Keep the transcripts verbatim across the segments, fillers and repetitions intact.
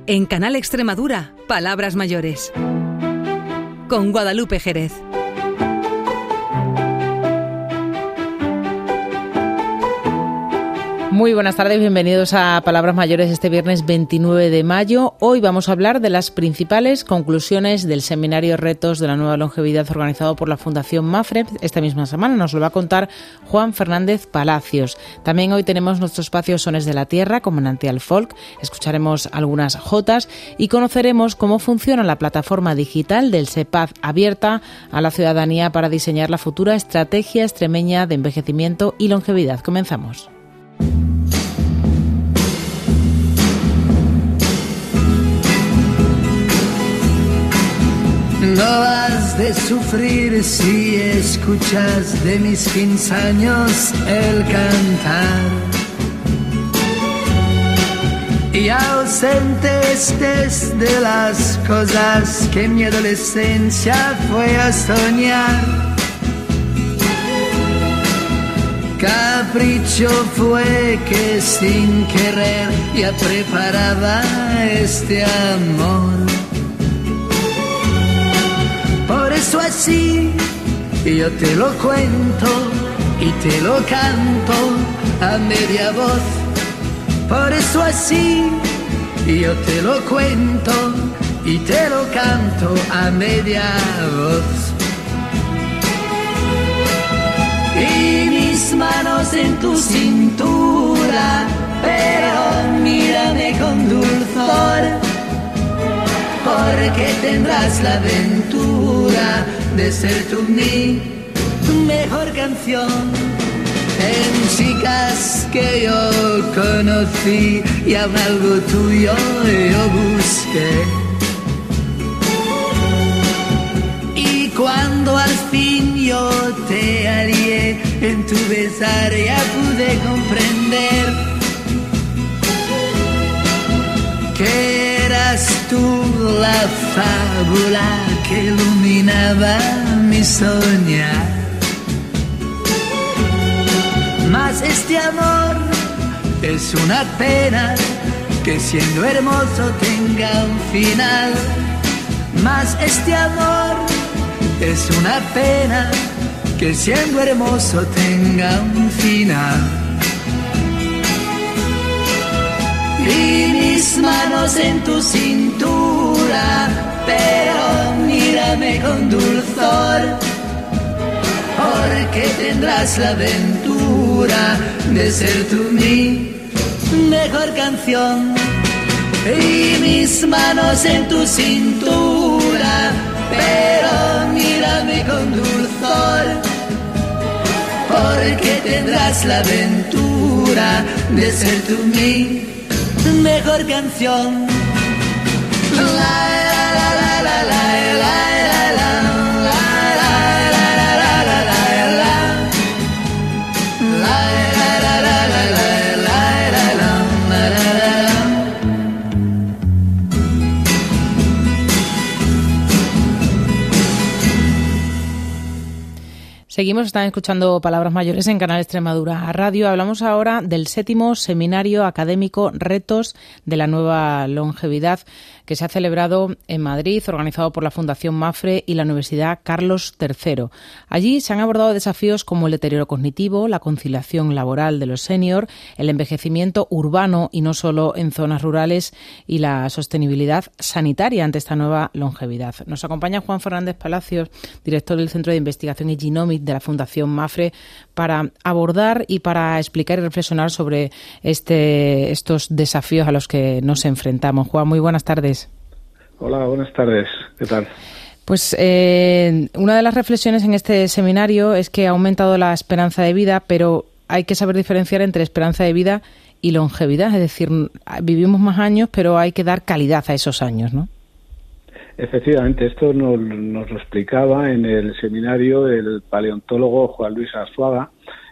En Canal Extremadura, Palabras Mayores. Con Guadalupe Jerez. Muy buenas tardes, bienvenidos a Palabras Mayores este viernes veintinueve de mayo. Hoy vamos a hablar de las principales conclusiones del seminario Retos de la Nueva Longevidad organizado por la Fundación Mafre. Esta misma semana nos lo va a contar Juan Fernández Palacios. También hoy tenemos nuestro espacio Sones de la Tierra con Manantial Folk. Escucharemos algunas jotas y conoceremos cómo funciona la plataforma digital del SEPAD abierta a la ciudadanía para diseñar la futura estrategia extremeña de envejecimiento y longevidad. Comenzamos. No has de sufrir si escuchas de mis quince años el cantar. Y ausente estés de las cosas que mi adolescencia fue a soñar. Capricho fue que sin querer ya preparaba este amor. Por eso así yo te lo cuento y te lo canto a media voz. Por eso así yo te lo cuento y te lo canto a media voz. Y mis manos en tu cintura, pero mírame con dulzor, porque tendrás la aventura de ser tú mi mejor canción. En chicas que yo conocí y aún algo tuyo yo busqué. Y cuando al fin yo te hallé en tu besar ya pude comprender que eras tú la fábula que iluminaba mi soñar. Mas este amor es una pena que siendo hermoso tenga un final. Mas este amor es una pena que siendo hermoso tenga un final. Y mis manos en tu cintura, pero mírame con dulzor, porque tendrás la aventura de ser tú mi mejor canción. Y mis manos en tu cintura, pero mírame con dulzor, porque tendrás la aventura de ser tú mi mejor canción. La la la la la la la la Seguimos, están escuchando Palabras Mayores en Canal Extremadura Radio. Hablamos ahora del séptimo seminario académico Retos de la Nueva Longevidad que se ha celebrado en Madrid, organizado por la Fundación Mafre y la Universidad Carlos tercero. Allí se han abordado desafíos como el deterioro cognitivo, la conciliación laboral de los senior, el envejecimiento urbano y no solo en zonas rurales y la sostenibilidad sanitaria ante esta nueva longevidad. Nos acompaña Juan Fernández Palacios, director del Centro de Investigación y Genomics de la Fundación Mafre, para abordar y para explicar y reflexionar sobre este, estos desafíos a los que nos enfrentamos. Juan, muy buenas tardes. Hola, buenas tardes. ¿Qué tal? Pues eh, una de las reflexiones en este seminario es que ha aumentado la esperanza de vida, pero hay que saber diferenciar entre esperanza de vida y longevidad. Es decir, vivimos más años, pero hay que dar calidad a esos años, ¿no? Efectivamente, esto nos, nos lo explicaba en el seminario el paleontólogo Juan Luis Arzuaga,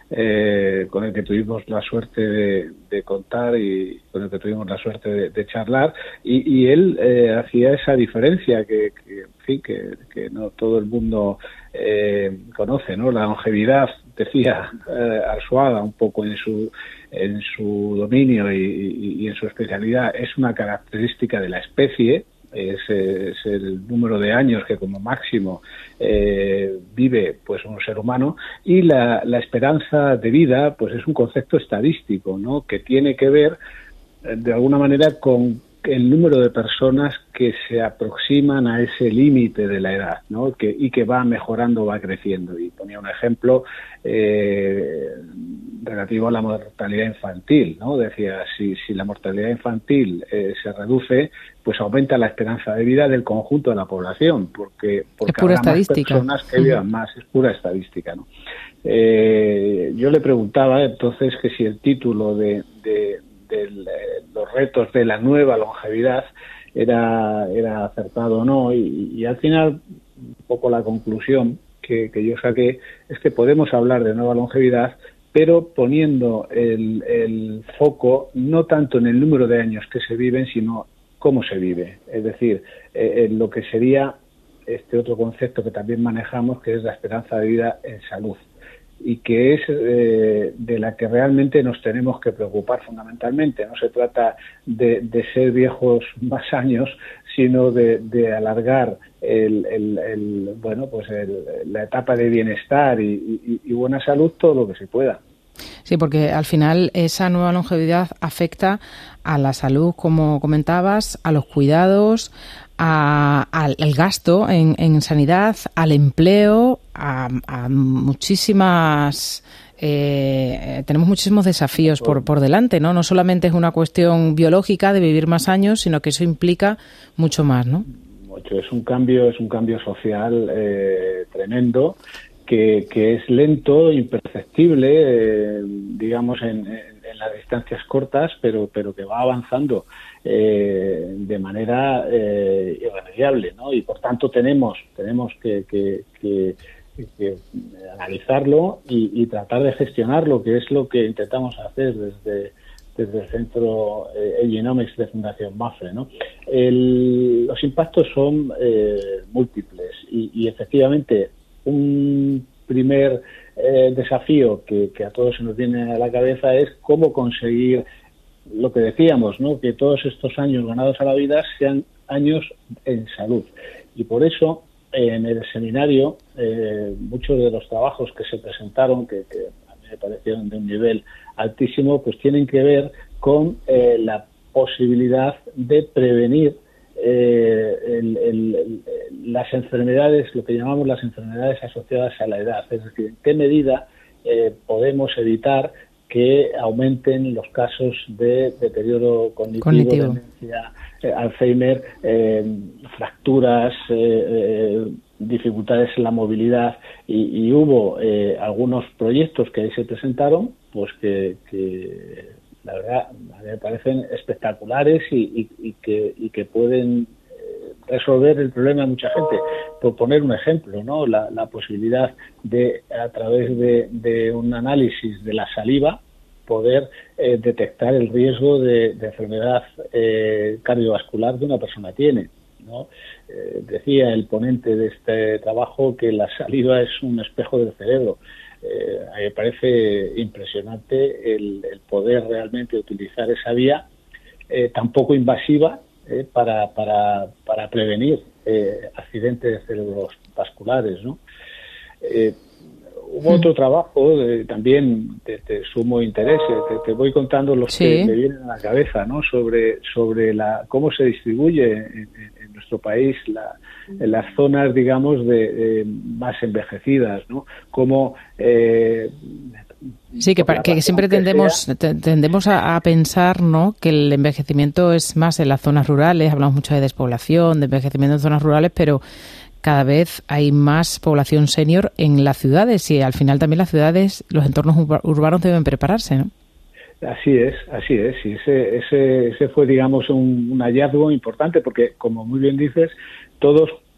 eh, con el que tuvimos la suerte de, de contar y con el que tuvimos la suerte de, de charlar, y, y él eh, hacía esa diferencia que, que, en fin, que, que no todo el mundo eh, conoce, ¿no? La longevidad, decía eh, Arzuaga un poco en su en su dominio y, y, y en su especialidad, es una característica de la especie. Es, es el número de años que como máximo eh, vive pues un ser humano, y la, la esperanza de vida pues es un concepto estadístico, ¿no? Que tiene que ver eh, de alguna manera con el número de personas que se aproximan a ese límite de la edad, ¿no? Que, y que va mejorando, va creciendo. Y ponía un ejemplo eh, relativo a la mortalidad infantil, ¿no? Decía, si, si la mortalidad infantil eh, se reduce, pues aumenta la esperanza de vida del conjunto de la población, porque, porque es pura habrá estadística. Más personas que vivan uh-huh. más, es pura estadística, ¿no? Eh, yo le preguntaba entonces que si el título de, de de los retos de la nueva longevidad era era acertado o no, y, y al final un poco la conclusión que, que yo saqué es que podemos hablar de nueva longevidad, pero poniendo el, el foco no tanto en el número de años que se viven, sino cómo se vive, es decir, eh, en lo que sería este otro concepto que también manejamos, que es la esperanza de vida en salud, y que es eh, de la que realmente nos tenemos que preocupar fundamentalmente. No se trata de, de ser viejos más años, sino de, de alargar el, el, el bueno pues el, la etapa de bienestar y, y, y buena salud todo lo que se pueda. Sí, porque al final esa nueva longevidad afecta a la salud, como comentabas, a los cuidados, a, al, al gasto en, en sanidad, al empleo, a, a muchísimas... Eh, tenemos muchísimos desafíos por, por delante, ¿no? No solamente es una cuestión biológica de vivir más años, sino que eso implica mucho más, ¿no? Mucho. Es un cambio, es un cambio social eh, tremendo. Que, que es lento, imperceptible, eh, digamos, en, en, en las distancias cortas, pero, pero que va avanzando eh, de manera eh, irremediable, ¿no? Y por tanto tenemos, tenemos que, que, que, que analizarlo y, y tratar de gestionarlo, que es lo que intentamos hacer desde, desde el Centro eh, Genomics de Fundación Mafre, ¿no? El, los impactos son eh, múltiples y, y efectivamente un primer eh, desafío que, que a todos se nos viene a la cabeza es cómo conseguir lo que decíamos, ¿no? Que todos estos años ganados a la vida sean años en salud. Y por eso, eh, en el seminario, eh, muchos de los trabajos que se presentaron, que, que a mí me parecieron de un nivel altísimo, pues tienen que ver con eh, la posibilidad de prevenir Eh, el, el, el, las enfermedades, lo que llamamos las enfermedades asociadas a la edad, es decir, en qué medida eh, podemos evitar que aumenten los casos de deterioro cognitivo, cognitivo. demencia, eh, Alzheimer, eh, fracturas, eh, eh, dificultades en la movilidad, y, y hubo eh, algunos proyectos que ahí se presentaron, pues que, que la verdad me parecen espectaculares y, y, y que y que pueden eh, resolver el problema de mucha gente. Por poner un ejemplo, ¿no? La, la posibilidad de, a través de, de un análisis de la saliva, poder eh, detectar el riesgo de, de enfermedad eh, cardiovascular que una persona tiene, ¿no? Eh, decía el ponente de este trabajo que la saliva es un espejo del cerebro. Eh, a mí me parece impresionante el, el poder realmente utilizar esa vía eh, tan poco invasiva eh, para, para, para prevenir eh, accidentes cerebrovasculares, ¿no? Eh, hubo otro trabajo de, también de, de sumo interés, te, te voy contando los sí. que me vienen a la cabeza, ¿no? Sobre, sobre la cómo se distribuye en, en nuestro país la, en las zonas, digamos, de, de más envejecidas, ¿no? Como eh, sí, que, para, que siempre tendemos que tendemos a, a pensar, ¿no? Que el envejecimiento es más en las zonas rurales. Hablamos mucho de despoblación, de envejecimiento en zonas rurales, pero cada vez hay más población senior en las ciudades, y al final también las ciudades, los entornos urbanos deben prepararse, ¿no? Así es, así es. Y ese, ese, ese fue, digamos, un, un hallazgo importante, porque, como muy bien dices, todos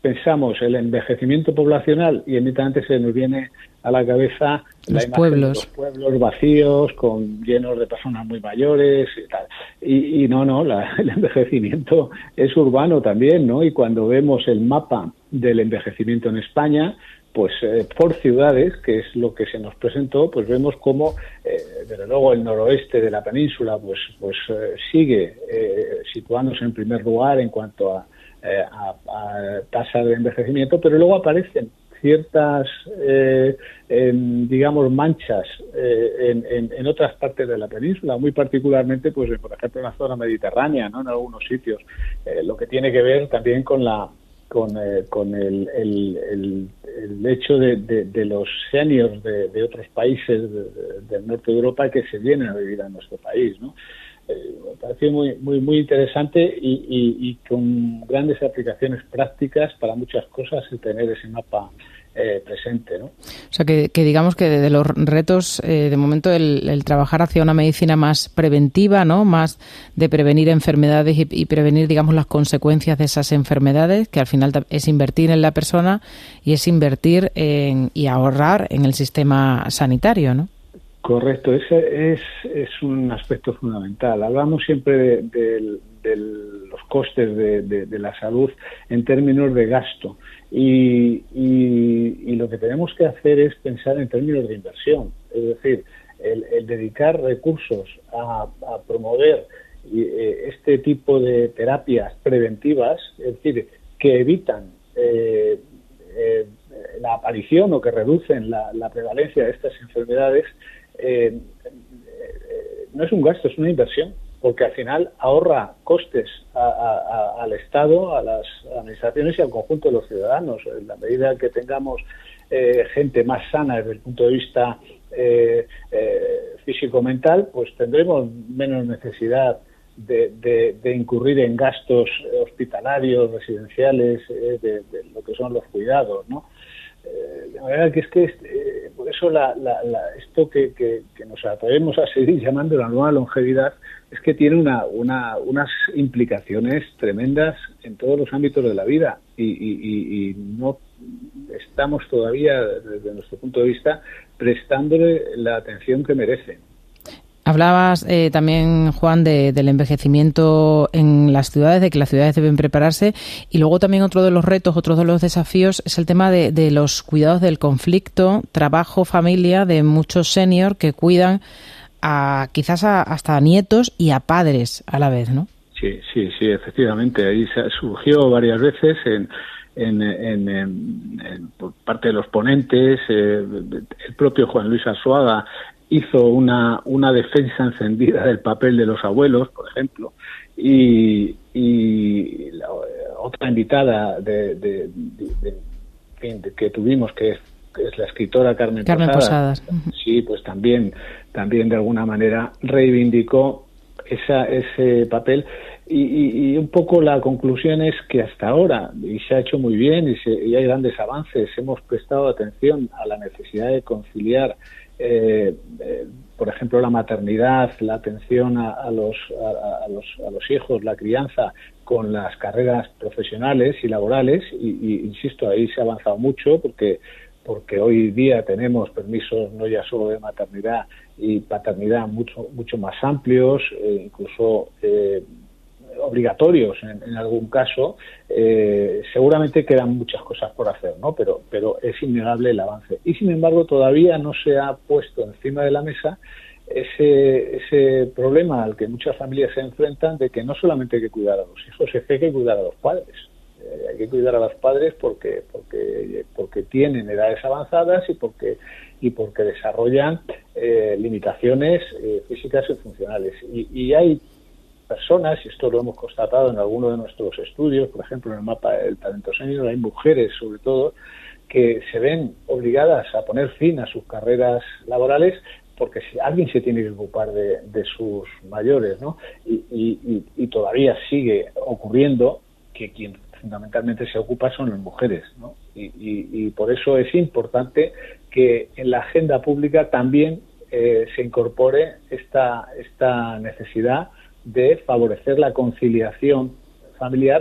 pensamos el envejecimiento poblacional y inmediatamente se nos viene a la cabeza los la imagen pueblos. de los pueblos vacíos, con llenos de personas muy mayores y tal. Y, y no, no, la, el envejecimiento es urbano también, ¿no? Y cuando vemos el mapa del envejecimiento en España, pues eh, por ciudades, que es lo que se nos presentó, pues vemos cómo, eh, desde luego, el noroeste de la península pues pues eh, sigue eh, situándose en primer lugar en cuanto a, eh, a, a tasa de envejecimiento, pero luego aparecen ciertas, eh, en, digamos, manchas eh, en, en, en otras partes de la península, muy particularmente, pues por ejemplo, en la zona mediterránea, ¿no? En algunos sitios, eh, lo que tiene que ver también con la con, eh, con el, el, el, el hecho de, de, de los seniors de, de otros países de, de, del norte de Europa que se vienen a vivir a nuestro país, ¿no? Eh, me pareció muy muy muy interesante y, y, y con grandes aplicaciones prácticas para muchas cosas el tener ese mapa eh, presente, ¿no? O sea, que, que digamos que de, de los retos, eh, de momento, el, el trabajar hacia una medicina más preventiva, ¿no? Más de prevenir enfermedades y, y prevenir, digamos, las consecuencias de esas enfermedades, que al final es invertir en la persona y es invertir en, y ahorrar en el sistema sanitario, ¿no? Correcto, ese es, es un aspecto fundamental. Hablamos siempre de, de, de los costes de, de, de la salud en términos de gasto y, y, y lo que tenemos que hacer es pensar en términos de inversión. Es decir, el, el dedicar recursos a, a promover eh, este tipo de terapias preventivas, es decir, que evitan eh, eh, la aparición o que reducen la, la prevalencia de estas enfermedades. Eh, eh, no es un gasto, es una inversión, porque al final ahorra costes a, a, a, al Estado, a las administraciones y al conjunto de los ciudadanos. En la medida que tengamos eh, gente más sana desde el punto de vista eh, eh, físico-mental, pues tendremos menos necesidad de, de, de incurrir en gastos hospitalarios, residenciales, eh, de, de lo que son los cuidados, ¿no? Eh, la verdad que es que eh, por eso la, la, la, esto que, que, que nos atrevemos a seguir llamando la nueva longevidad es que tiene una, una, unas implicaciones tremendas en todos los ámbitos de la vida y, y, y, y no estamos todavía, desde nuestro punto de vista, prestándole la atención que merece. Hablabas eh, también, Juan, de, del envejecimiento en las ciudades, de que las ciudades deben prepararse, y luego también otro de los retos, otro de los desafíos es el tema de, de los cuidados del conflicto, trabajo, familia, de muchos seniors que cuidan a quizás a, hasta a nietos y a padres a la vez, ¿no? Sí, sí, sí, efectivamente. Ahí surgió varias veces en En, en, en, en, por parte de los ponentes, eh, el propio Juan Luis Arzuaga hizo una, una defensa encendida del papel de los abuelos, por ejemplo, y, y la, otra invitada de, de, de, de, de, de que tuvimos, que es, que es la escritora Carmen, Carmen Posadas, Posadas. Sí, pues también, también de alguna manera reivindicó esa, ese papel. Y, y, y un poco la conclusión es que hasta ahora, y se ha hecho muy bien y, se, y hay grandes avances, hemos prestado atención a la necesidad de conciliar, eh, eh, por ejemplo, la maternidad, la atención a, a, los, a, a, los, a los hijos, la crianza, con las carreras profesionales y laborales, y, y insisto, ahí se ha avanzado mucho porque porque hoy día tenemos permisos no ya solo de maternidad y paternidad mucho mucho más amplios, eh, incluso eh, obligatorios en, en algún caso. Eh, seguramente quedan muchas cosas por hacer, ¿no? Pero, pero es innegable el avance. Y sin embargo todavía no se ha puesto encima de la mesa ese, ese problema al que muchas familias se enfrentan, de que no solamente hay que cuidar a los hijos, es que hay que cuidar a los padres. Eh, hay que cuidar a los padres porque, porque, porque tienen edades avanzadas y porque, y porque desarrollan eh, limitaciones eh, físicas y funcionales. Y, y hay personas, y esto lo hemos constatado en algunos de nuestros estudios, por ejemplo en el mapa del talento senior, hay mujeres sobre todo que se ven obligadas a poner fin a sus carreras laborales porque si alguien se tiene que ocupar de, de sus mayores, ¿no? Y, y, y todavía sigue ocurriendo que quien fundamentalmente se ocupa son las mujeres, ¿no? Y, y, y por eso es importante que en la agenda pública también eh, se incorpore esta, esta necesidad de favorecer la conciliación familiar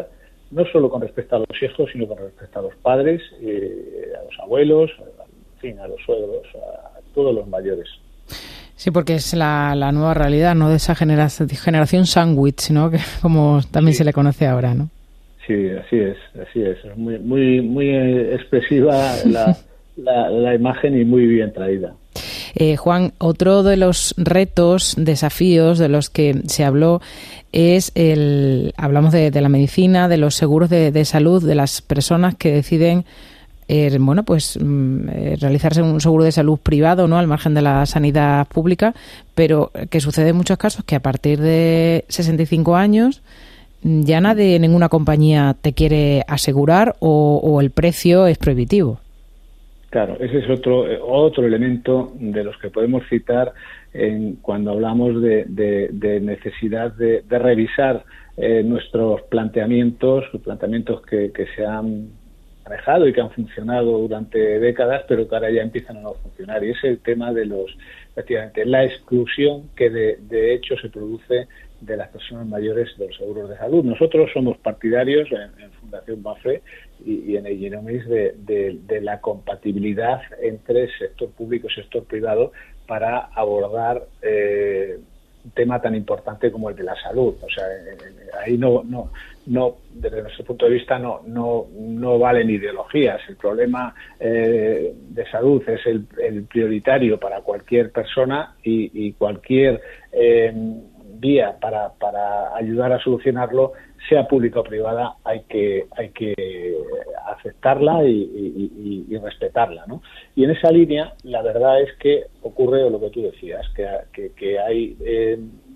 no solo con respecto a los hijos, sino con respecto a los padres, eh, a los abuelos, en fin, a los suegros, a todos los mayores. Sí, porque es la, la nueva realidad, ¿no? De esa generación, generación sándwich, ¿no? Que como también sí. se le conoce ahora, ¿no? Sí, así es, así es. Es muy, muy, muy expresiva la, la, la imagen y muy bien traída. Eh, Juan, otro de los retos, desafíos de los que se habló es el, hablamos de, de la medicina, de los seguros de, de salud, de las personas que deciden Eh, bueno, pues eh, realizarse un seguro de salud privado, ¿no? Al margen de la sanidad pública, pero que sucede en muchos casos que a partir de sesenta y cinco años ya nadie, ninguna compañía te quiere asegurar o, o el precio es prohibitivo. Claro, ese es otro otro elemento de los que podemos citar en, cuando hablamos de, de, de necesidad de, de revisar eh, nuestros planteamientos, planteamientos que, que se han manejado y que han funcionado durante décadas, pero que ahora ya empiezan a no funcionar. Y es el tema de los, efectivamente, la exclusión que de, de hecho se produce de las personas mayores de los seguros de salud. Nosotros somos partidarios en, en Fundación Mafre y, y en Genomics de, de, de la compatibilidad entre sector público y sector privado para abordar eh, un tema tan importante como el de la salud. O sea, ahí no, no, no, desde nuestro punto de vista no, no, no valen ideologías. El problema eh, de salud es el, el prioritario para cualquier persona y, y cualquier eh, vía para, para ayudar a solucionarlo, sea pública o privada, hay que, hay que aceptarla y, y, y, y respetarla, ¿no? Y en esa línea, la verdad es que ocurre lo que tú decías, que, que, que hay eh,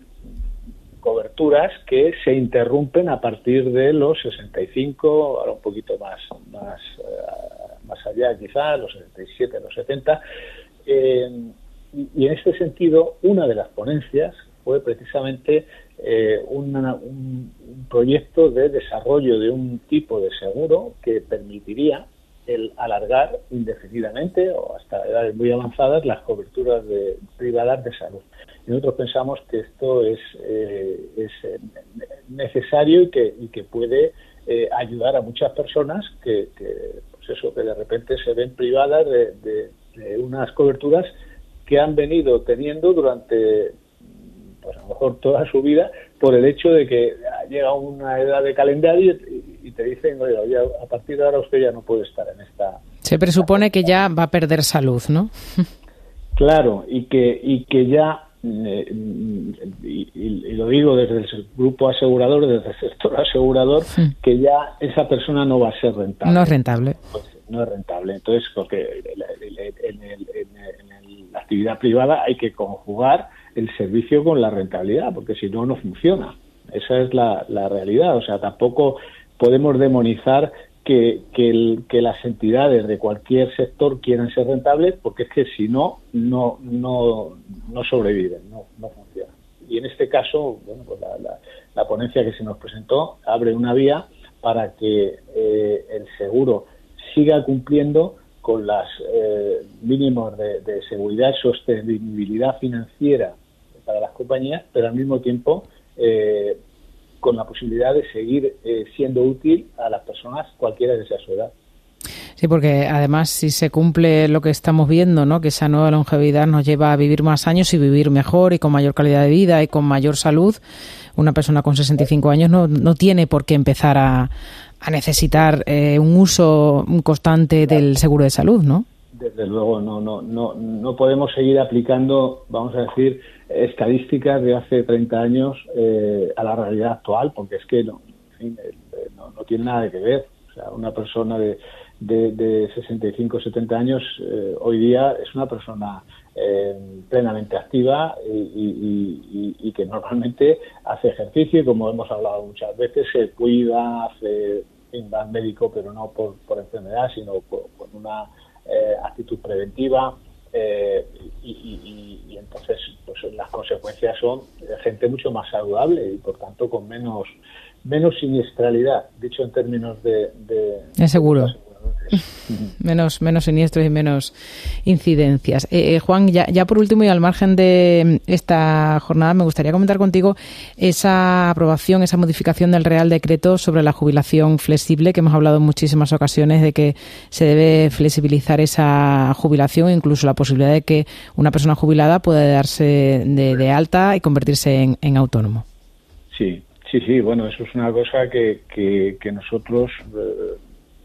coberturas que se interrumpen a partir de los sesenta y cinco, ahora un poquito más, más, uh, más allá quizá, los sesenta y siete, los setenta, eh, y, y en este sentido, una de las ponencias fue precisamente eh, una, un, un proyecto de desarrollo de un tipo de seguro que permitiría el alargar indefinidamente o hasta edades muy avanzadas las coberturas de, privadas de salud. Y nosotros pensamos que esto es, eh, es necesario y que, y que puede eh, ayudar a muchas personas que, que, pues eso, que de repente se ven privadas de, de, de unas coberturas que han venido teniendo durante, pues a lo mejor toda su vida, por el hecho de que llega una edad de calendario y, y te dicen, oye, ya, a partir de ahora usted ya no puede estar en esta... Se presupone que ya va a perder salud, ¿no? Claro, y que, y que ya, eh, y, y lo digo desde el grupo asegurador, desde el sector asegurador, sí. que ya esa persona no va a ser rentable. No es rentable. Pues, no es rentable. Entonces, porque en, en, el, en, en la actividad privada hay que conjugar el servicio con la rentabilidad, porque si no, no funciona. Esa es la, la realidad. O sea, tampoco podemos demonizar que, que, el, que las entidades de cualquier sector quieran ser rentables, porque es que si no, no, no, no sobreviven, no, no funcionan. Y en este caso, bueno, pues la, la, la ponencia que se nos presentó abre una vía para que eh, el seguro siga cumpliendo con los eh, mínimos de, de seguridad y sostenibilidad financiera para las compañías, pero al mismo tiempo eh, con la posibilidad de seguir eh, siendo útil a las personas, cualquiera que sea su edad. Sí, porque además si se cumple lo que estamos viendo, ¿no? Que esa nueva longevidad nos lleva a vivir más años y vivir mejor y con mayor calidad de vida y con mayor salud, una persona con sesenta y cinco años no, no tiene por qué empezar a, a necesitar eh, un uso constante del seguro de salud, ¿no? Desde luego, no, no, no, no podemos seguir aplicando, vamos a decir, estadísticas de hace treinta años eh, a la realidad actual, porque es que no, en fin, no, no tiene nada que ver. O sea, una persona de, de, de sesenta y cinco, setenta años eh, hoy día es una persona eh, plenamente activa y, y, y, y que normalmente hace ejercicio y, como hemos hablado muchas veces, se cuida, hace va al médico, pero no por, por enfermedad, sino por, por una Eh, actitud preventiva eh, y, y, y entonces pues las consecuencias son gente mucho más saludable y por tanto con menos menos siniestralidad, dicho en términos de, de, de seguro. de menos, menos siniestros y menos incidencias. Eh, eh, Juan, ya, ya por último y al margen de esta jornada, me gustaría comentar contigo esa aprobación, esa modificación del Real Decreto sobre la jubilación flexible, que hemos hablado en muchísimas ocasiones de que se debe flexibilizar esa jubilación, incluso la posibilidad de que una persona jubilada pueda darse de, de alta y convertirse en, en autónomo. Sí, sí, sí. Bueno, eso es una cosa que, que, que nosotros eh,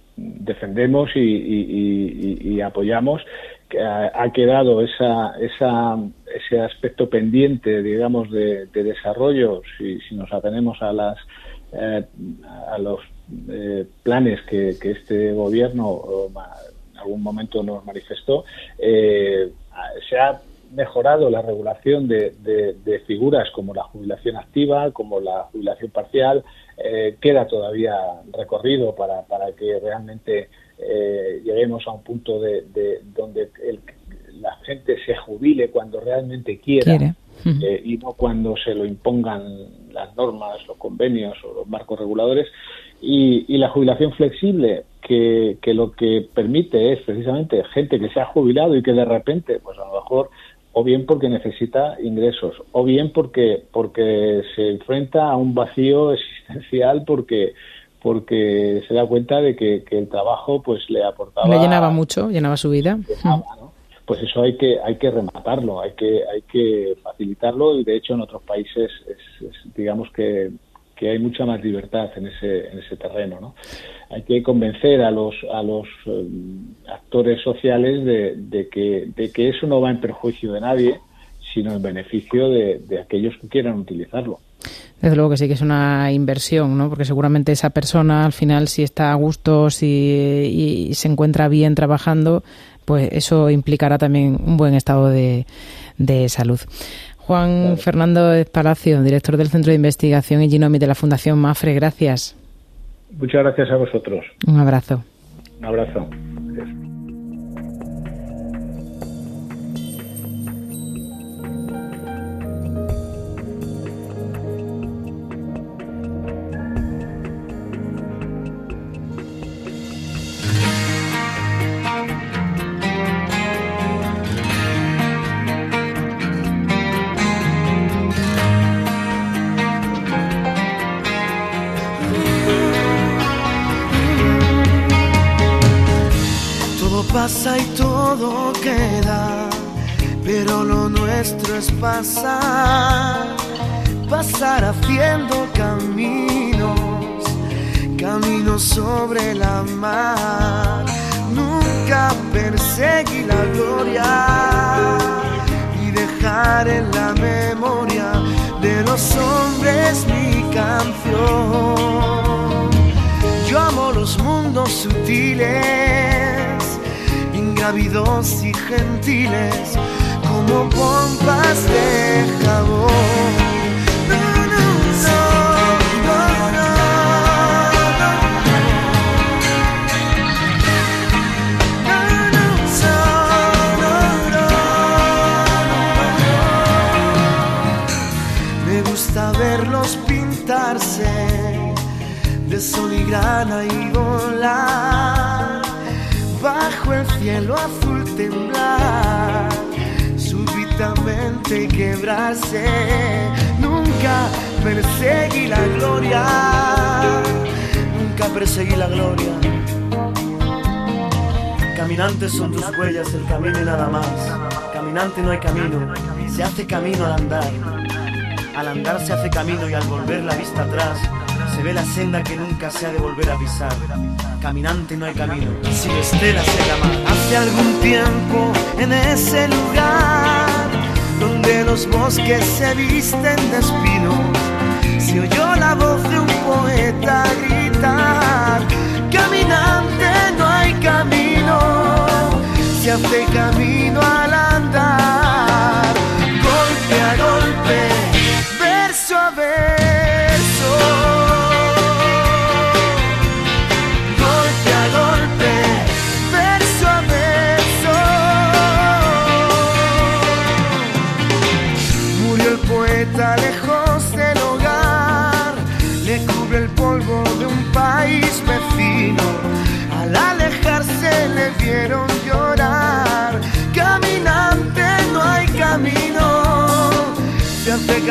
defendemos y, y, y, y apoyamos. Que ha, ha quedado esa, esa, ese aspecto pendiente, digamos, de, de desarrollo, si, si nos atenemos a las eh, a los eh, planes que, que este gobierno en algún momento nos manifestó. Eh, se ha mejorado la regulación de, de, de figuras como la jubilación activa, como la jubilación parcial. Eh, queda todavía recorrido para, para que realmente eh, lleguemos a un punto de, de donde el, la gente se jubile cuando realmente quiera. ¿Quiere? Uh-huh. eh, y no cuando se lo impongan las normas, los convenios o los marcos reguladores. Y, y la jubilación flexible, que, que lo que permite es precisamente gente que se ha jubilado y que de repente, pues a lo mejor, o bien porque necesita ingresos, o bien porque porque se enfrenta a un vacío existencial porque porque se da cuenta de que, que el trabajo pues le aportaba... Le llenaba mucho, llenaba su vida. Llenaba, ¿no? Pues eso hay que hay que rematarlo, hay que hay que facilitarlo, y de hecho en otros países es, es, digamos que que hay mucha más libertad en ese en ese terreno, ¿no? Hay que convencer a los a los um, actores sociales de, de que de que eso no va en perjuicio de nadie, sino en beneficio de, de aquellos que quieran utilizarlo. Desde luego que sí, que es una inversión, ¿no? Porque seguramente esa persona al final, si está a gusto, si y se encuentra bien trabajando, pues eso implicará también un buen estado de, de salud. Juan claro. Fernando Palacio, director del Centro de Investigación y Genomics de la Fundación MAPFRE, gracias. Muchas gracias a vosotros. Un abrazo. Un abrazo. Gracias. Pasa y todo queda, pero lo nuestro es pasar, pasar haciendo caminos, caminos sobre la mar. Nunca perseguí la gloria y dejar en la memoria de los hombres mi canción. Yo amo los mundos sutiles, ingrávidos y gentiles, como pompas de jabón. No, no, no, no, no, no, no. Me gusta verlos pintarse de sol y grana y volar bajo el cielo azul, temblar súbitamente y quebrarse. Nunca perseguí la gloria, nunca perseguí la gloria. Caminantes son tus huellas, el camino y nada más. Caminante no hay camino, se hace camino al andar. Al andar se hace camino y al volver la vista atrás se ve la senda que nunca se ha de volver a pisar. Caminante no hay camino, sin estelas en la mar. Hace algún tiempo en ese lugar donde los bosques se visten de espinos, se oyó la voz de un poeta gritar: caminante no hay camino, se hace camino al andar. Golpe a golpe, verso a verso, lejos del hogar, le cubre el polvo de un país vecino. Al alejar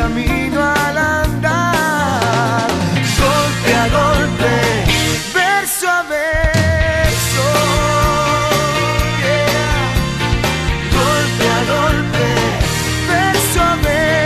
camino al andar, golpe a golpe, verso a verso, yeah. Golpe a golpe, verso a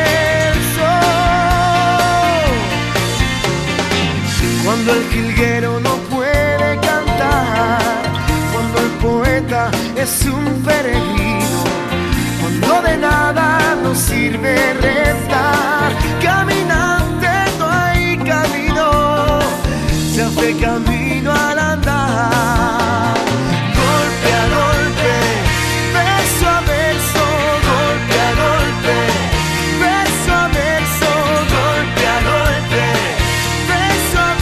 verso. Cuando el jilguero no puede cantar, cuando el poeta es un peregrino, cuando de nada nos sirve rezar, caminante no hay camino, se hace camino al andar, golpe a golpe, verso a verso, golpe a golpe, verso a verso, golpe a golpe, verso a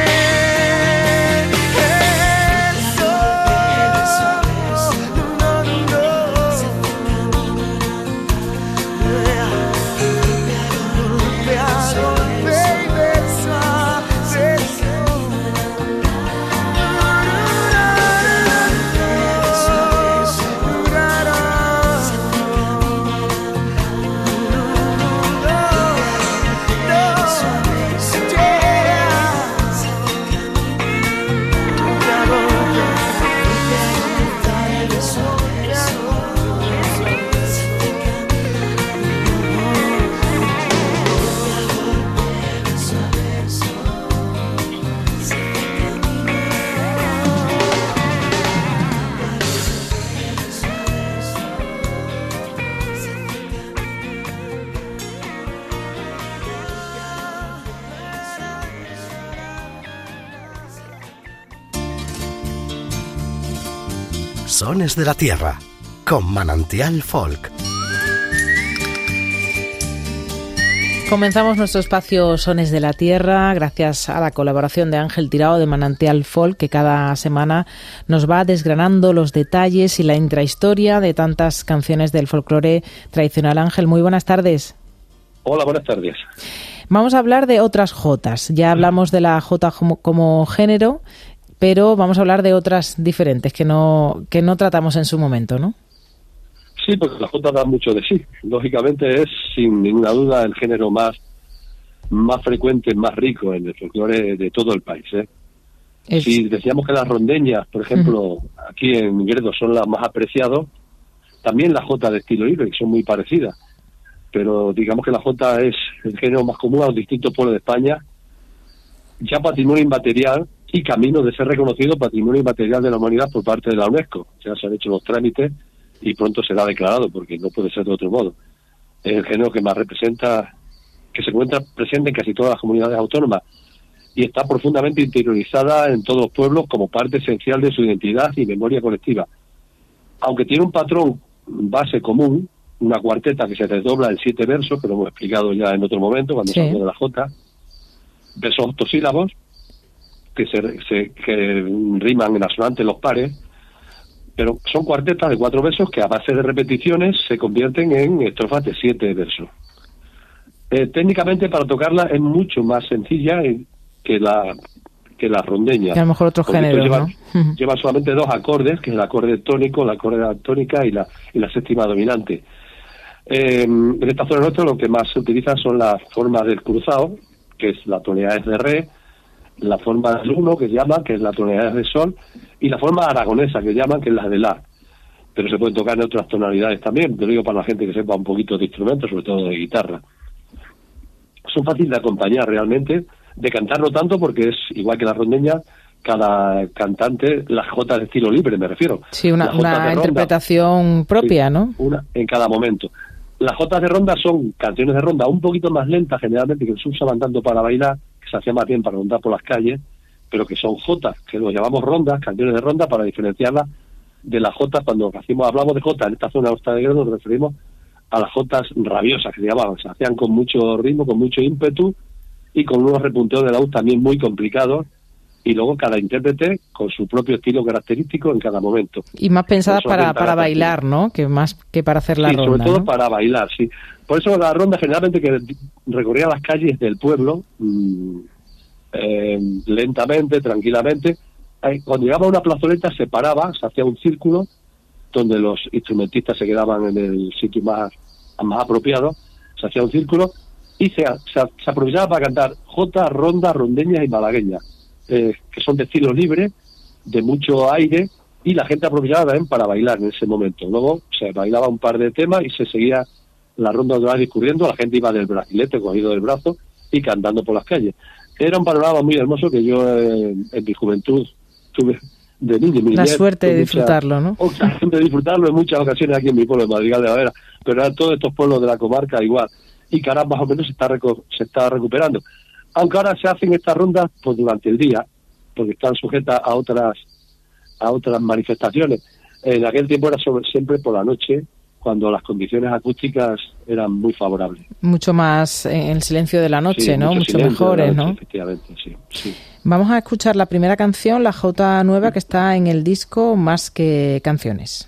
Sones de la Tierra, con Manantial Folk. Comenzamos nuestro espacio Sones de la Tierra gracias a la colaboración de Ángel Tirao de Manantial Folk, que cada semana nos va desgranando los detalles y la intrahistoria de tantas canciones del folclore tradicional. Ángel, muy buenas tardes. Hola, buenas tardes. Vamos a hablar de otras jotas. Ya hablamos de la jota como, como género, pero vamos a hablar de otras diferentes que no que no tratamos en su momento, ¿no? Sí, porque la jota da mucho de sí. Lógicamente es, sin ninguna duda, el género más más frecuente, más rico en el folclore de todo el país, ¿eh? Es... Si decíamos que las rondeñas, por ejemplo, uh-huh. aquí en Gredos son las más apreciadas, también la jota de estilo libre, que son muy parecidas. Pero digamos que la jota es el género más común a los distintos pueblos de España, ya patrimonio inmaterial y camino de ser reconocido patrimonio inmaterial de la humanidad por parte de la UNESCO. Ya se han hecho los trámites y pronto será declarado, porque no puede ser de otro modo. Es el género que más representa, que se encuentra presente en casi todas las comunidades autónomas y está profundamente interiorizada en todos los pueblos como parte esencial de su identidad y memoria colectiva. Aunque tiene un patrón base común, una cuarteta que se desdobla en siete versos, que lo hemos explicado ya en otro momento cuando se habló de la jota, versos octosílabos, que se, se que riman en asonante los pares, pero son cuartetas de cuatro versos que a base de repeticiones se convierten en estrofas de siete versos. Eh, técnicamente para tocarla es mucho más sencilla que la que la rondeña. Que a lo mejor otro género, lleva, ¿no? Lleva solamente dos acordes, que es el acorde tónico, la acorde tónica y la y la séptima dominante. Eh, en esta zona nuestra lo que más se utiliza son las formas del cruzado, que es la tonalidad de re, la forma del uno, que se llama, que es la tonalidad de sol, y la forma aragonesa, que llaman, que es la de la. Pero se pueden tocar en otras tonalidades también, te lo digo para la gente que sepa un poquito de instrumentos, sobre todo de guitarra. Son fáciles de acompañar realmente, de cantar no tanto, porque es igual que la rondeña, cada cantante, las jotas de estilo libre, me refiero. Sí, una, una interpretación propia, sí, ¿no? Una en cada momento. Las jotas de ronda son canciones de ronda un poquito más lentas, generalmente, que se usaban tanto para bailar, que se hacía más bien para rondar por las calles, pero que son jotas, que los llamamos rondas, canciones de ronda, para diferenciarlas de las jotas. Cuando hacemos, hablamos de jotas en esta zona de Gredos, nos referimos a las jotas rabiosas, que se llamaban, se hacían con mucho ritmo, con mucho ímpetu, y con unos repunteos de la voz también muy complicados, y luego cada intérprete con su propio estilo característico en cada momento. Y más pensadas para, para bailar, ¿no? Que más que para hacer la sí, ronda, sobre todo, ¿no? Para bailar, sí. Por eso la ronda generalmente que recorría las calles del pueblo, mmm, eh, lentamente, tranquilamente. Cuando llegaba a una plazoleta se paraba, se hacía un círculo donde los instrumentistas se quedaban en el sitio más, más apropiado, se hacía un círculo y se, se, se aprovechaba para cantar jotas, rondas, rondeñas y malagueñas, eh, que son de estilo libre, de mucho aire, y la gente aprovechaba también para bailar en ese momento. Luego se bailaba un par de temas y se seguía la ronda otra vez discurriendo, la gente iba del brasilete cogido del brazo y cantando por las calles. Era un panorama muy hermoso que yo eh, en mi juventud tuve de niño. Mi la niñez, suerte de mucha, disfrutarlo, ¿no? Ocasión de disfrutarlo en muchas ocasiones aquí en mi pueblo, en Madrigal de la Vera, pero en todos estos pueblos de la comarca igual. Y que ahora más o menos se está, reco- se está recuperando. Aunque ahora se hacen estas rondas pues durante el día, porque están sujetas a otras a otras manifestaciones. En aquel tiempo era sobre, siempre por la noche, cuando las condiciones acústicas eran muy favorables. Mucho más en el silencio de la noche, sí, ¿no? Mucho, mucho mejores, ¿no? Efectivamente, sí, sí. Vamos a escuchar la primera canción, la jota nueva, que está en el disco Más que Canciones.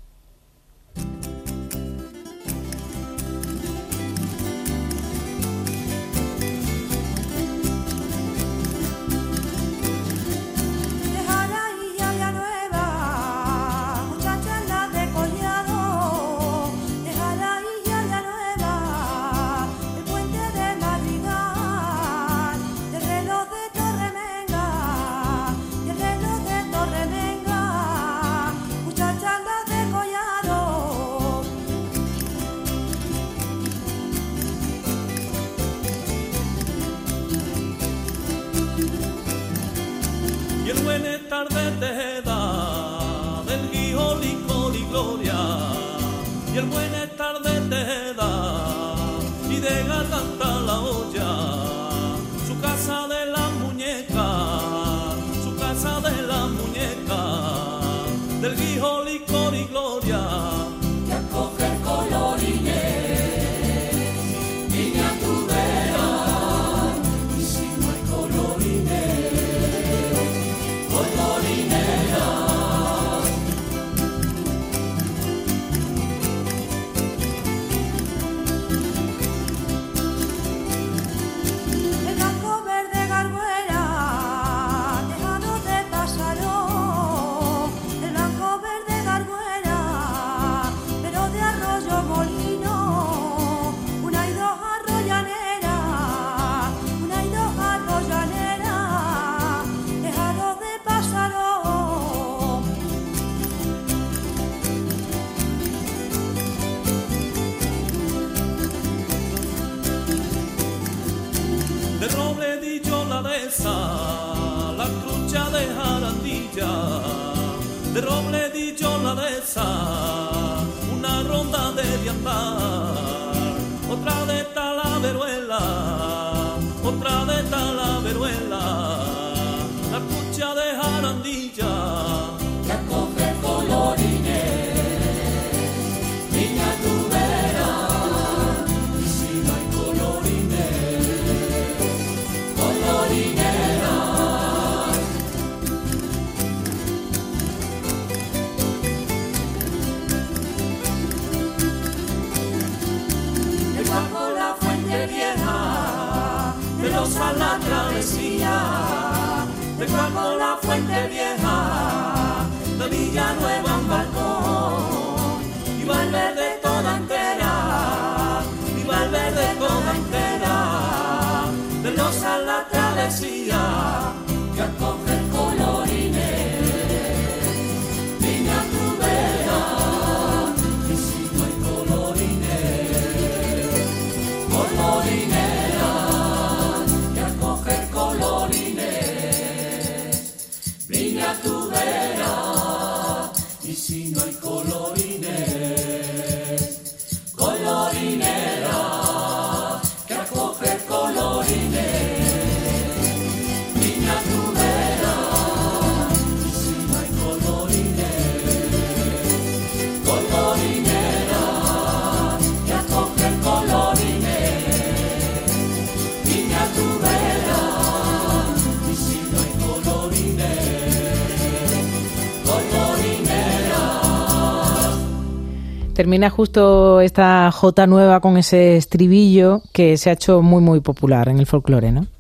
Termina justo esta jota nueva con ese estribillo que se ha hecho muy, muy popular en el folclore, ¿no?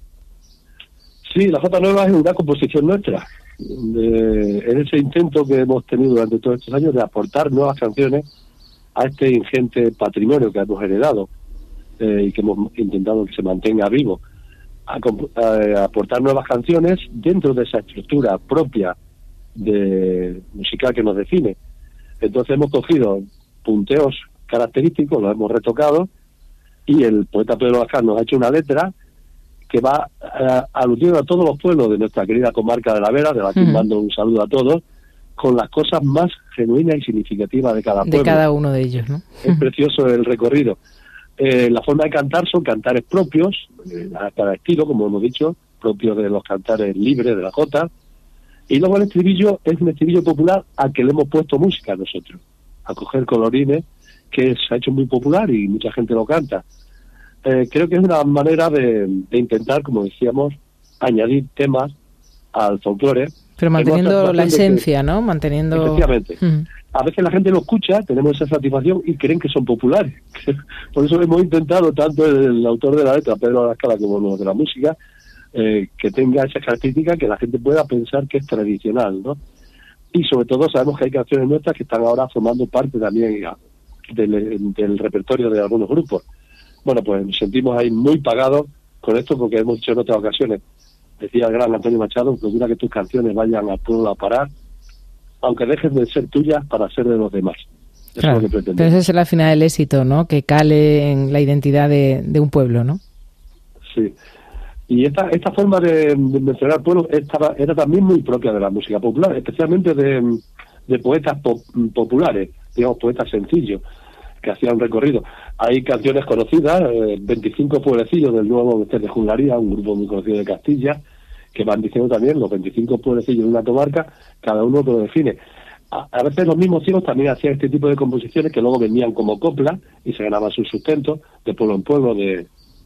Sí, la jota nueva es una composición nuestra. De, en ese intento que hemos tenido durante todos estos años de aportar nuevas canciones a este ingente patrimonio que hemos heredado. eh, y que hemos intentado que se mantenga vivo, a, a, a aportar nuevas canciones dentro de esa estructura propia de musical que nos define. Entonces hemos cogido punteos característicos, los hemos retocado, y el poeta Pedro Bascal nos ha hecho una letra que va uh, aludiendo a todos los pueblos de nuestra querida comarca de La Vera, de la que uh-huh. mando un saludo a todos, con las cosas más genuinas y significativas de cada pueblo. De cada uno de ellos, ¿no? Es precioso el recorrido. Eh, la forma de cantar son cantares propios, eh, a cada estilo, como hemos dicho, propios de los cantares libres de la jota, y luego el estribillo es un estribillo popular al que le hemos puesto música nosotros, a coger colorines, que se ha hecho muy popular y mucha gente lo canta. Eh, creo que es una manera de, de intentar, como decíamos, añadir temas al folclore. Pero manteniendo la esencia, que, ¿no? Manteniendo... Efectivamente. Uh-huh. A veces la gente lo escucha, tenemos esa satisfacción y creen que son populares. Por eso hemos intentado, tanto el, el autor de la letra, Pedro Abascal, como los de la música, eh, que tenga esa característica, que la gente pueda pensar que es tradicional, ¿no? Y sobre todo sabemos que hay canciones nuestras que están ahora formando parte también del, del repertorio de algunos grupos. Bueno, pues nos sentimos ahí muy pagados con esto, porque hemos dicho en otras ocasiones, decía el gran Antonio Machado, procura que tus canciones vayan al pueblo a parar, aunque dejen de ser tuyas para ser de los demás. Eso claro, es lo que pretendemos. Pero ese es la final del éxito, ¿no? Que cale en la identidad de, de un pueblo, ¿no? Sí. Y esta esta forma de, de mencionar pueblos estaba, era también muy propia de la música popular, especialmente de, de poetas pop, populares, digamos, poetas sencillos, que hacían un recorrido. Hay canciones conocidas, eh, veinticinco pueblecillos del nuevo Bester de Junglaría, un grupo muy conocido de Castilla, que van diciendo también los veinticinco pueblecillos de una comarca, cada uno lo define. A, a veces los mismos ciegos también hacían este tipo de composiciones que luego venían como copla y se ganaban su sustento de pueblo en pueblo, de,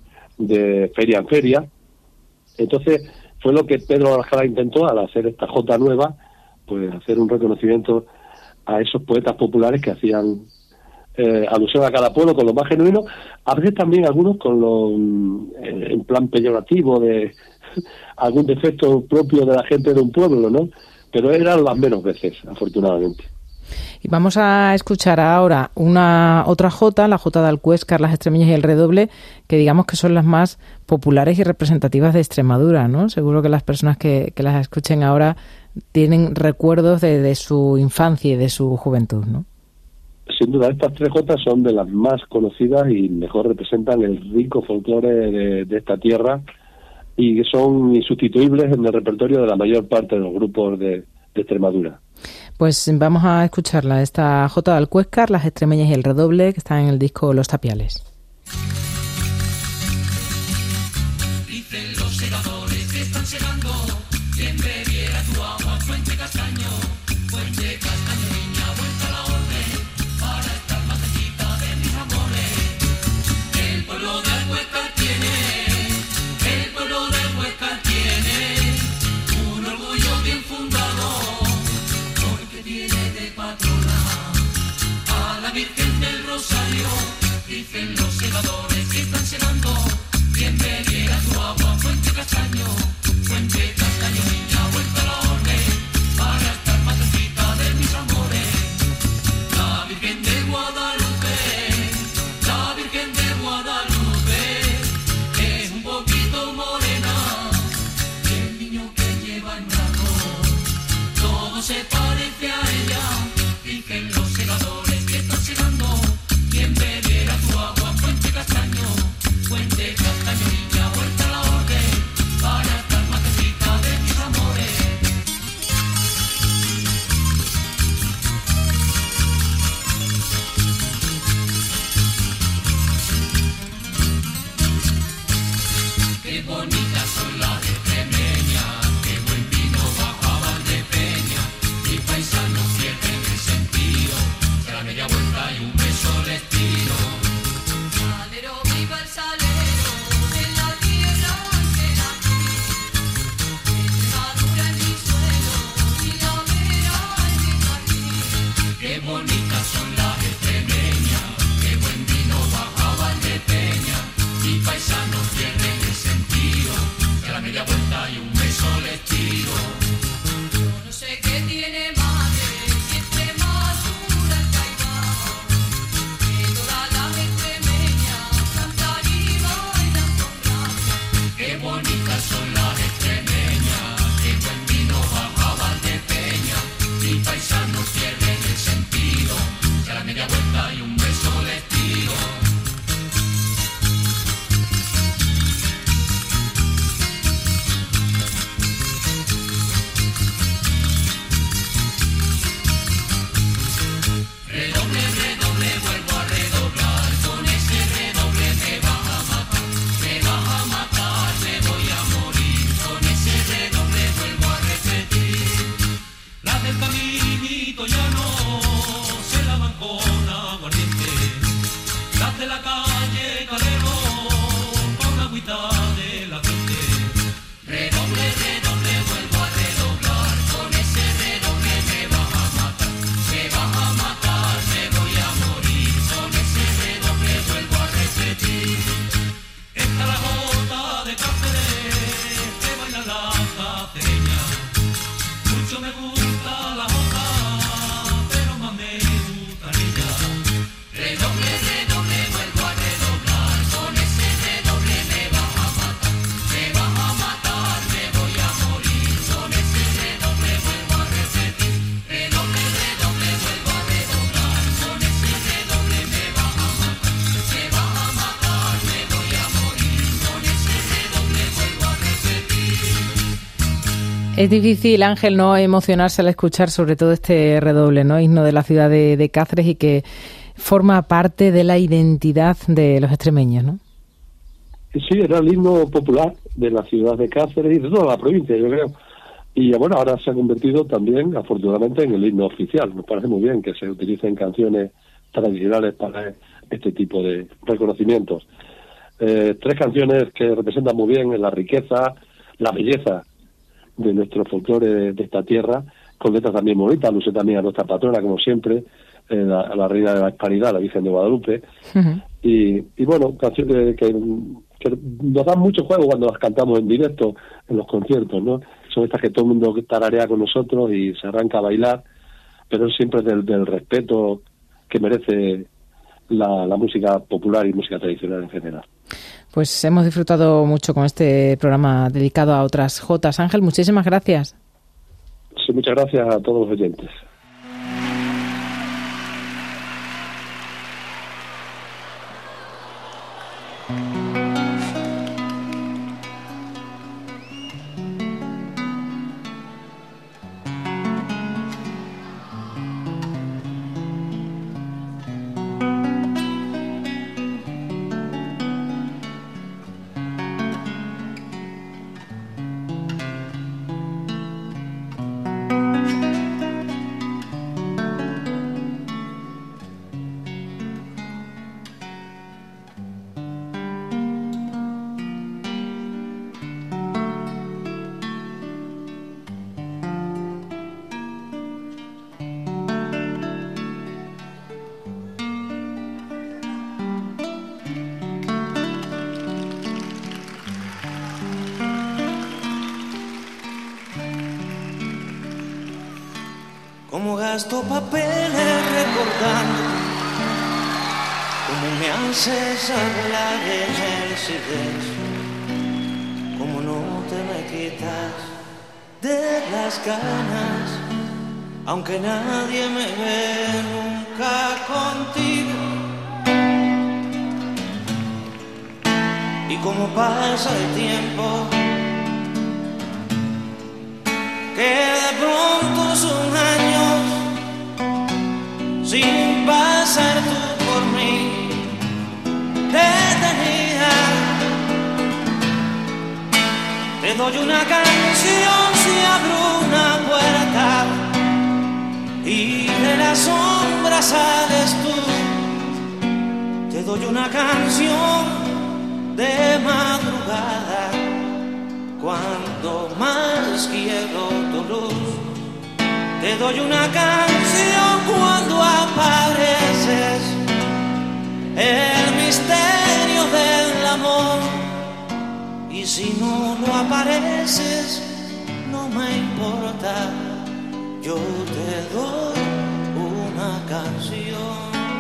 de feria en feria. Entonces fue lo que Pedro Abascal intentó al hacer esta jota nueva, pues hacer un reconocimiento a esos poetas populares que hacían Eh, alusión a cada pueblo con lo más genuino, a veces también algunos con lo eh, en plan peyorativo de algún defecto propio de la gente de un pueblo, ¿no? Pero eran las menos veces, afortunadamente. Y vamos a escuchar ahora una otra jota, la jota de Alcuéscar, las extremeñas y el redoble, que digamos que son las más populares y representativas de Extremadura, ¿no? Seguro que las personas que, que las escuchen ahora tienen recuerdos de, de su infancia y de su juventud, ¿no? Sin duda, estas tres jotas son de las más conocidas y mejor representan el rico folclore de, de esta tierra y son insustituibles en el repertorio de la mayor parte de los grupos de, de Extremadura. Pues vamos a escucharla, esta jota de Alcuéscar, las extremeñas y el redoble, que está en el disco Los Tapiales. Dicen los segadores que están segando, quien bebiera tu agua, fuente castaño, fuente castaño, niña, vuelta a la orden, para estar más cerquita de mis amores. El pueblo de Alcuéscar tiene, el pueblo de Alcuéscar tiene un orgullo bien fundado, porque tiene de patrona a la Virgen del Rosario. Dicen los segadores que están segando, quien bebiera tu agua, fuente castaño, fuente castaño, niña, vuelta a la orden, para estar más cerquita de mis amores. La Virgen de Guadalupe, la Virgen de Guadalupe, es un poquito morena, y el niño que lleva en brazos, todo se parece a ella. Dicen los segadores que están segando, quien bebiera tu agua, fuente castaño, fuente castaño, niña, vuelta a la orden, para estar más cerquita de mis amores. Qué bonitas son las extremeñas, qué buen vino bajo a Valdepeña, mis paisanos pierden el sentido, se la media vuelta y un beso les tiro. Salero, viva el salero, en la tierra que nací, Extremadura en mi suelo, y la vera en mi jardín. Qué bonitas son las extremeñas, qué buen vino bajo a Valdepeña, mis paisanos pierden el sentido, se la media vuelta y un beso les tiro. Yo no sé qué tiene madre, si Extremadura es Caimán, que todas las extremeñas cantan Es difícil, Ángel, no emocionarse al escuchar sobre todo este redoble, ¿no? Himno de la ciudad de, de Cáceres, y que forma parte de la identidad de los extremeños, ¿no? Sí, era el himno popular de la ciudad de Cáceres y de toda la provincia, yo creo. Y bueno, ahora se ha convertido también, afortunadamente, en el himno oficial. Nos parece muy bien que se utilicen canciones tradicionales para este tipo de reconocimientos. Eh, tres canciones que representan muy bien la riqueza, la belleza de nuestro folclore de, de esta tierra, con letras también bonitas, luce también a nuestra patrona, como siempre, eh, la, a la Reina de la Hispanidad, la Virgen de Guadalupe. Uh-huh. y, y bueno, canciones que, que nos dan mucho juego cuando las cantamos en directo en los conciertos, ¿no? Son estas que todo el mundo tararea con nosotros y se arranca a bailar, pero siempre del, del respeto que merece la, la música popular y música tradicional en general. Pues hemos disfrutado mucho con este programa dedicado a otras jotas. Ángel, muchísimas gracias. Sí, muchas gracias a todos los oyentes. Como gasto papeles recordando cómo me haces hablar en el silencio, cómo no te me quitas de las ganas, aunque nadie me ve nunca contigo, y cómo pasa el tiempo, que de pronto son años sin pasar tú por mí, detenida. Te doy una canción si abro una puerta y de la sombra sales tú. Te doy una canción de madrugada, cuando más quiero tu luz. Te doy una canción cuando apareces, el misterio del amor. Y si no, no apareces, no me importa, yo te doy una canción.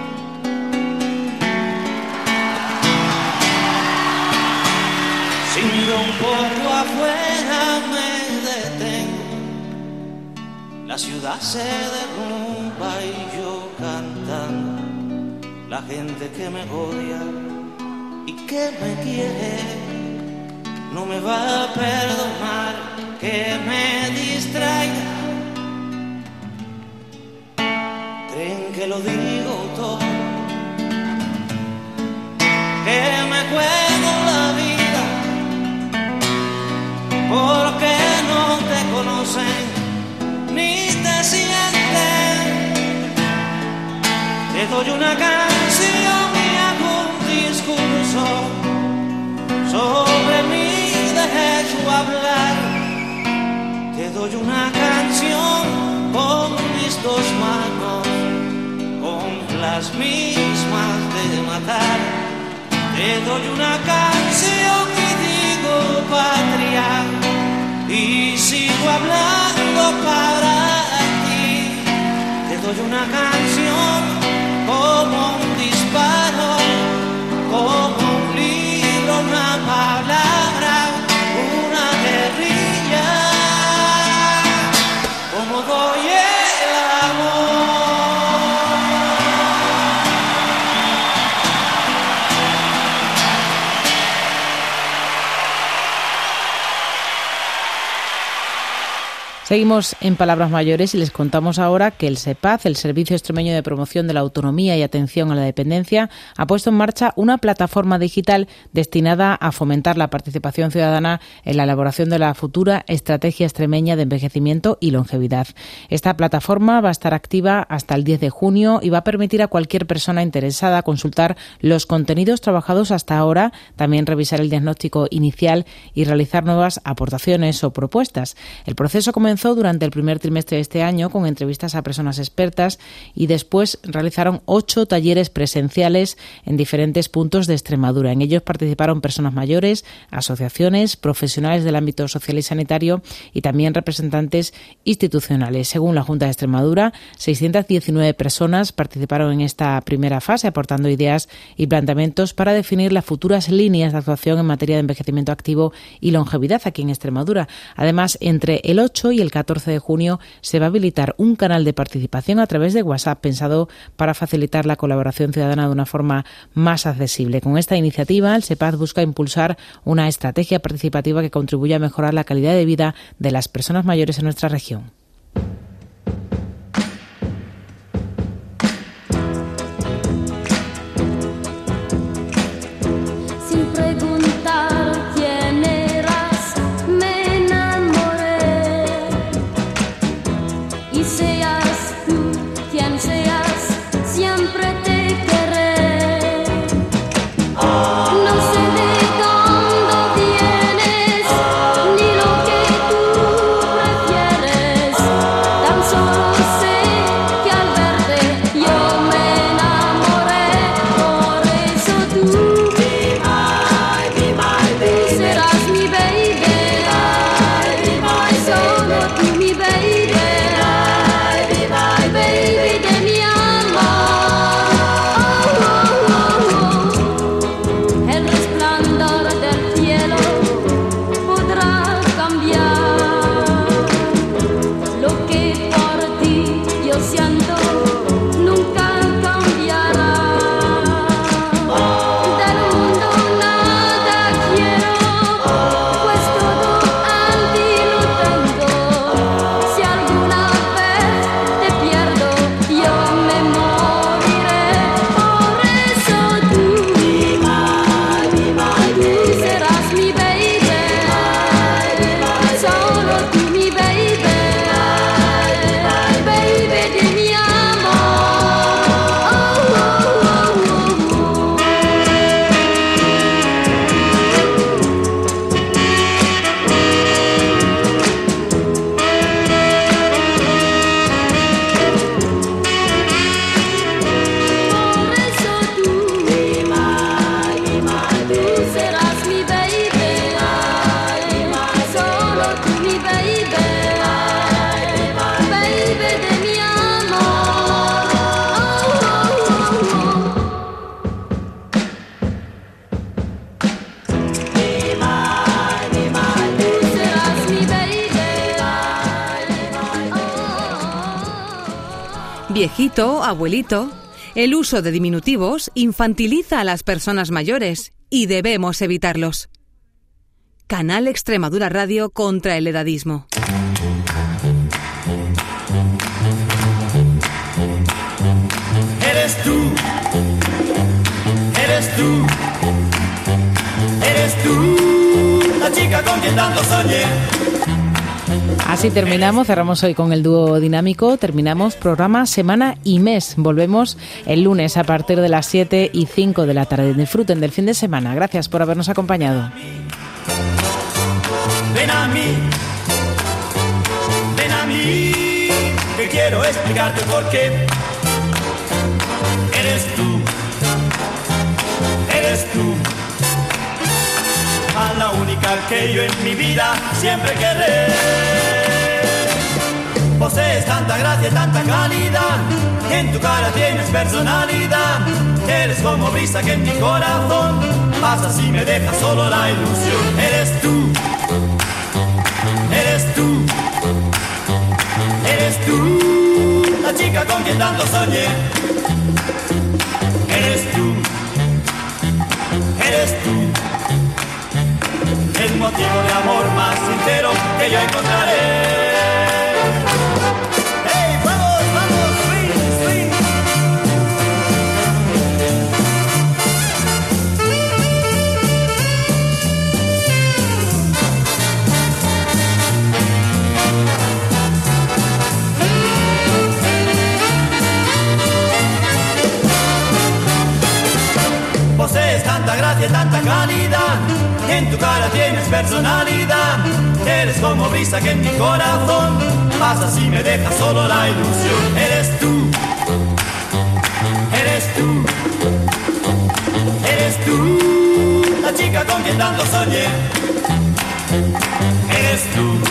Si miro un poco afuera me detengo, la ciudad se derrumba y yo cantando, la gente que me odia y que me quiere no me va a perdonar que me distraiga. Creen que lo digo todo, que me juego la vida, porque no te conocen ni te sienten. Te doy una canción y hago un discurso sobre mi derecho a hablar. Te doy una canción con mis dos manos, con las mismas de matar. Te doy una canción y digo patria, y sigo hablando para ti. Te doy una canción como un disparo, como un libro, una palabra, una guerrilla, como doy el amor. Seguimos en Palabras Mayores y les contamos ahora que el SEPAZ, el Servicio Extremeño de Promoción de la Autonomía y Atención a la Dependencia, ha puesto en marcha una plataforma digital destinada a fomentar la participación ciudadana en la elaboración de la futura Estrategia Extremeña de Envejecimiento y Longevidad. Esta plataforma va a estar activa hasta el diez de junio y va a permitir a cualquier persona interesada consultar los contenidos trabajados hasta ahora, también revisar el diagnóstico inicial y realizar nuevas aportaciones o propuestas. El proceso comenzó durante el primer trimestre de este año con entrevistas a personas expertas y después realizaron ocho talleres presenciales en diferentes puntos de Extremadura. En ellos participaron personas mayores, asociaciones, profesionales del ámbito social y sanitario y también representantes institucionales. Según la Junta de Extremadura, seiscientas diecinueve personas participaron en esta primera fase, aportando ideas y planteamientos para definir las futuras líneas de actuación en materia de envejecimiento activo y longevidad aquí en Extremadura. Además, entre el ocho y el catorce de junio se va a habilitar un canal de participación a través de WhatsApp pensado para facilitar la colaboración ciudadana de una forma más accesible. Con esta iniciativa, el SEPAZ busca impulsar una estrategia participativa que contribuya a mejorar la calidad de vida de las personas mayores en nuestra región. Viejito, abuelito. El uso de diminutivos infantiliza a las personas mayores y debemos evitarlos. Canal Extremadura Radio contra el edadismo. Eres tú, eres tú, eres tú, la chica con quien tanto soñé. Así terminamos, cerramos hoy con el dúo dinámico, terminamos programa, semana y mes. Volvemos el lunes a partir de las siete y cinco de la tarde. Disfruten del fin de semana. Gracias por habernos acompañado. Ven a mí, ven a mí, que quiero explicarte por qué. Eres tú, eres tú, a la única que yo en mi vida siempre querré. Posees tanta gracia, tanta calidad, en tu cara tienes personalidad. Eres como brisa que en mi corazón pasas y me dejas solo la ilusión. Eres tú, eres tú, eres tú, la chica con quien tanto soñé. Eres tú, eres tú, el motivo de amor más sincero que yo encontraré. en tu cara tienes personalidad. Eres como brisa que en mi corazón pasa si me dejas solo la ilusión. Eres tú, eres tú, eres tú, la chica con quien tanto soñé. Eres tú.